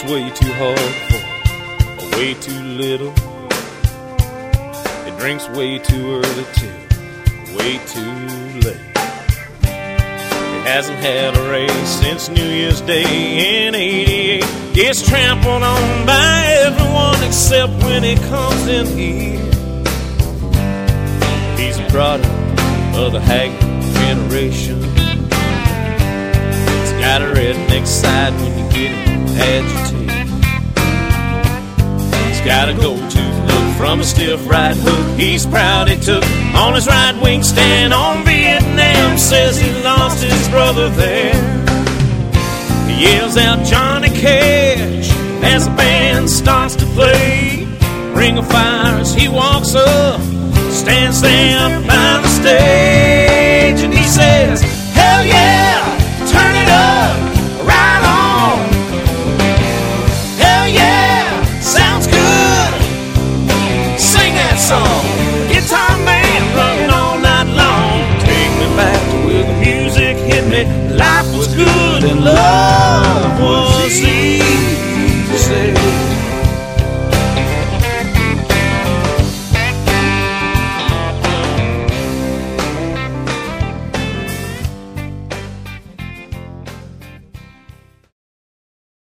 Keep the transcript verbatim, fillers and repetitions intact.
way too hard for way too little. It drinks way too early till way too late. It hasn't had a race since New Year's Day in eighty-eight. Gets trampled on by everyone except when it comes in here. He's a product of the Haggard generation. It's got a redneck side when you get him agitated. He's got a gold-tooth look from a stiff right hook he's proud he took on his right wing stand on Vietnam. Says he lost his brother there. He yells out Johnny Cash as the band starts to play. Ring of fire as he walks up, stands there by the stage, and he says, hell yeah, turn it up, right on. Hell yeah, sounds good, sing that song. Guitar man running all night long. Take me back to where the music hit me. Life was good and love